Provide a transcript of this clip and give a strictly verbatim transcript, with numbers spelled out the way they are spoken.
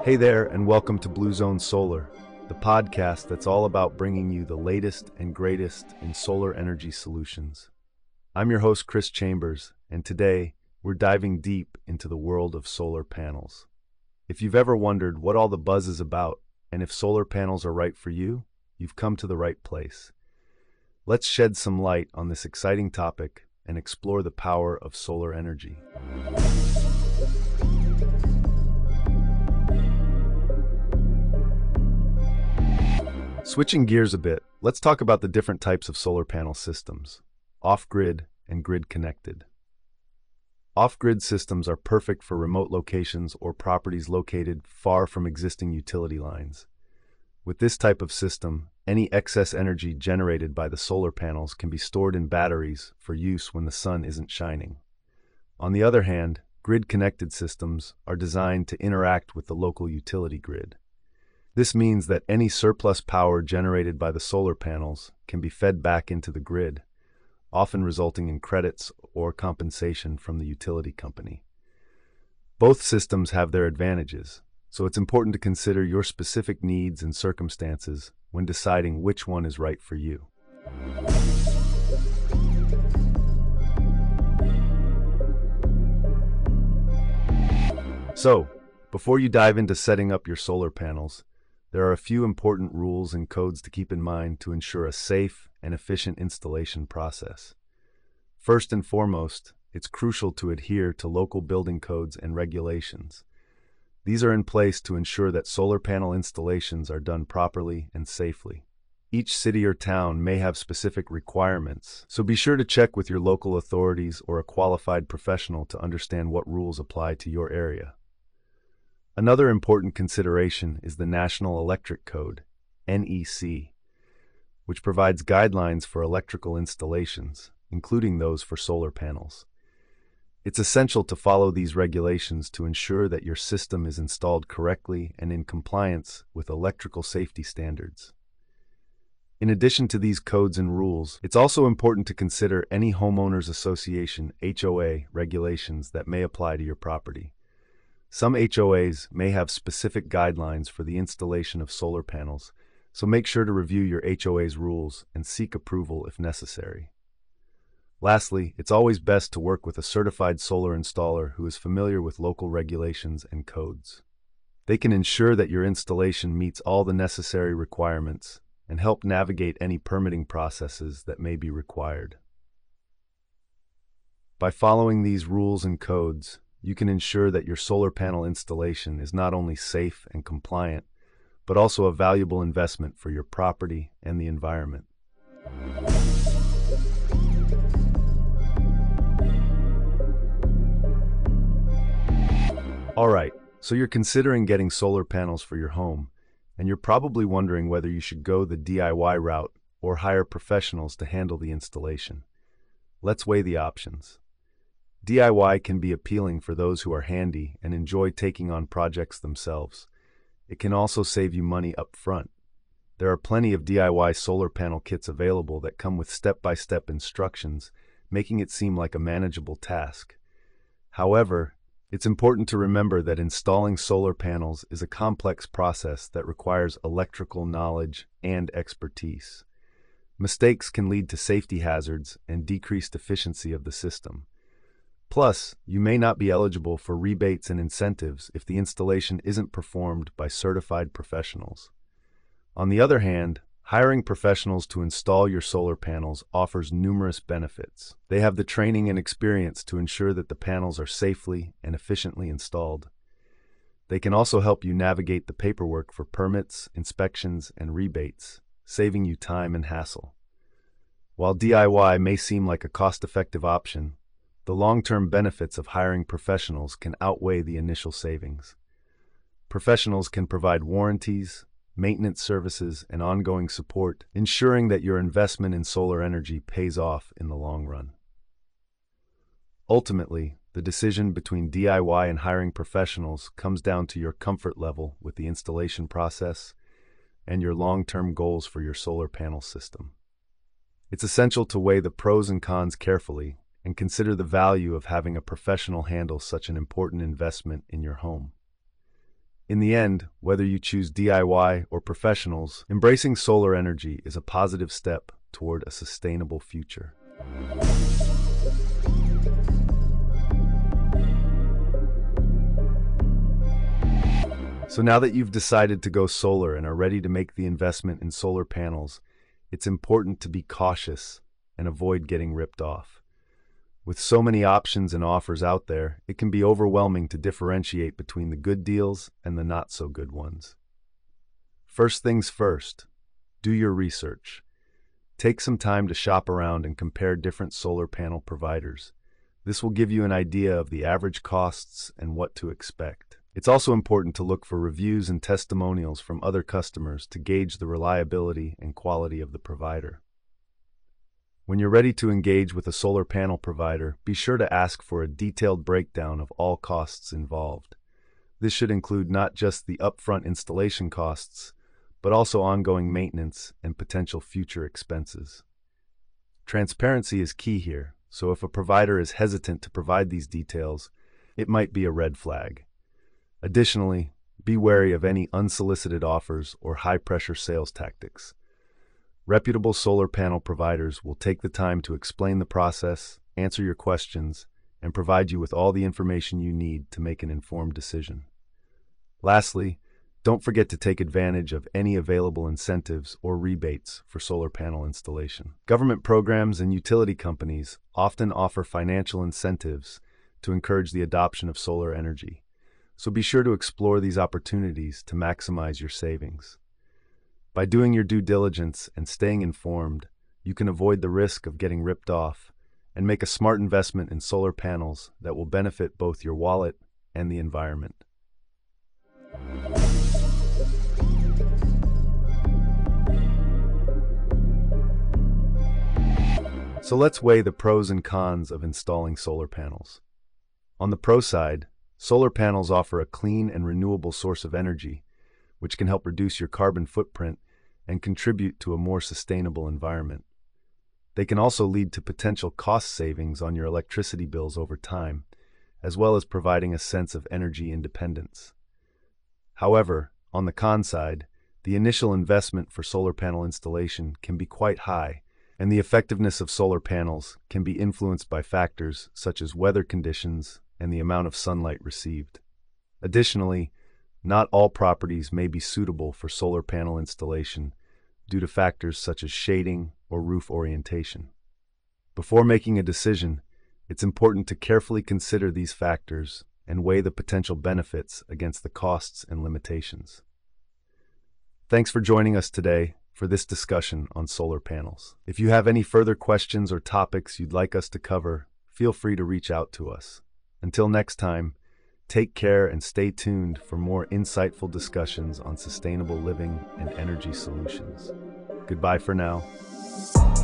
Hey there, and welcome to Blue Zone Solar, the podcast that's all about bringing you the latest and greatest in solar energy solutions. I'm your host, Chris Chambers, and today we're diving deep into the world of solar panels. If you've ever wondered what all the buzz is about, and if solar panels are right for you, you've come to the right place. Let's shed some light on this exciting topic and explore the power of solar energy. Switching gears a bit, let's talk about the different types of solar panel systems, off-grid and grid-connected. Off-grid systems are perfect for remote locations or properties located far from existing utility lines. With this type of system, any excess energy generated by the solar panels can be stored in batteries for use when the sun isn't shining. On the other hand, grid-connected systems are designed to interact with the local utility grid. This means that any surplus power generated by the solar panels can be fed back into the grid, often resulting in credits or compensation from the utility company. Both systems have their advantages, so it's important to consider your specific needs and circumstances when deciding which one is right for you. So, before you dive into setting up your solar panels, there are a few important rules and codes to keep in mind to ensure a safe and efficient installation process. First and foremost, it's crucial to adhere to local building codes and regulations. These are in place to ensure that solar panel installations are done properly and safely. Each city or town may have specific requirements, so be sure to check with your local authorities or a qualified professional to understand what rules apply to your area. Another important consideration is the National Electric Code, N E C, which provides guidelines for electrical installations, including those for solar panels. It's essential to follow these regulations to ensure that your system is installed correctly and in compliance with electrical safety standards. In addition to these codes and rules, it's also important to consider any homeowners association H O A regulations that may apply to your property. Some H O As may have specific guidelines for the installation of solar panels, so make sure to review your H O A's rules and seek approval if necessary. Lastly, it's always best to work with a certified solar installer who is familiar with local regulations and codes. They can ensure that your installation meets all the necessary requirements and help navigate any permitting processes that may be required. By following these rules and codes, you can ensure that your solar panel installation is not only safe and compliant, but also a valuable investment for your property and the environment. Alright, so you're considering getting solar panels for your home, and you're probably wondering whether you should go the D I Y route or hire professionals to handle the installation. Let's weigh the options. D I Y can be appealing for those who are handy and enjoy taking on projects themselves. It can also save you money up front. There are plenty of D I Y solar panel kits available that come with step-by-step instructions, making it seem like a manageable task. However, it's important to remember that installing solar panels is a complex process that requires electrical knowledge and expertise. Mistakes can lead to safety hazards and decreased efficiency of the system. Plus, you may not be eligible for rebates and incentives if the installation isn't performed by certified professionals. On the other hand, hiring professionals to install your solar panels offers numerous benefits. They have the training and experience to ensure that the panels are safely and efficiently installed. They can also help you navigate the paperwork for permits, inspections, and rebates, saving you time and hassle. While D I Y may seem like a cost-effective option, the long-term benefits of hiring professionals can outweigh the initial savings. Professionals can provide warranties, maintenance services, and ongoing support, ensuring that your investment in solar energy pays off in the long run. Ultimately, the decision between D I Y and hiring professionals comes down to your comfort level with the installation process and your long-term goals for your solar panel system. It's essential to weigh the pros and cons carefully and consider the value of having a professional handle such an important investment in your home. In the end, whether you choose D I Y or professionals, embracing solar energy is a positive step toward a sustainable future. So now that you've decided to go solar and are ready to make the investment in solar panels, it's important to be cautious and avoid getting ripped off. With so many options and offers out there, it can be overwhelming to differentiate between the good deals and the not-so-good ones. First things first, do your research. Take some time to shop around and compare different solar panel providers. This will give you an idea of the average costs and what to expect. It's also important to look for reviews and testimonials from other customers to gauge the reliability and quality of the provider. When you're ready to engage with a solar panel provider, be sure to ask for a detailed breakdown of all costs involved. This should include not just the upfront installation costs, but also ongoing maintenance and potential future expenses. Transparency is key here, so if a provider is hesitant to provide these details, it might be a red flag. Additionally, be wary of any unsolicited offers or high-pressure sales tactics. Reputable solar panel providers will take the time to explain the process, answer your questions, and provide you with all the information you need to make an informed decision. Lastly, don't forget to take advantage of any available incentives or rebates for solar panel installation. Government programs and utility companies often offer financial incentives to encourage the adoption of solar energy, so be sure to explore these opportunities to maximize your savings. By doing your due diligence and staying informed, you can avoid the risk of getting ripped off and make a smart investment in solar panels that will benefit both your wallet and the environment. So let's weigh the pros and cons of installing solar panels. On the pro side, solar panels offer a clean and renewable source of energy, which can help reduce your carbon footprint and contribute to a more sustainable environment. They can also lead to potential cost savings on your electricity bills over time, as well as providing a sense of energy independence. However, on the con side, the initial investment for solar panel installation can be quite high, and the effectiveness of solar panels can be influenced by factors such as weather conditions and the amount of sunlight received. Additionally, not all properties may be suitable for solar panel installation due to factors such as shading or roof orientation. Before making a decision, it's important to carefully consider these factors and weigh the potential benefits against the costs and limitations. Thanks for joining us today for this discussion on solar panels. If you have any further questions or topics you'd like us to cover, feel free to reach out to us. Until next time, take care and stay tuned for more insightful discussions on sustainable living and energy solutions. Goodbye for now.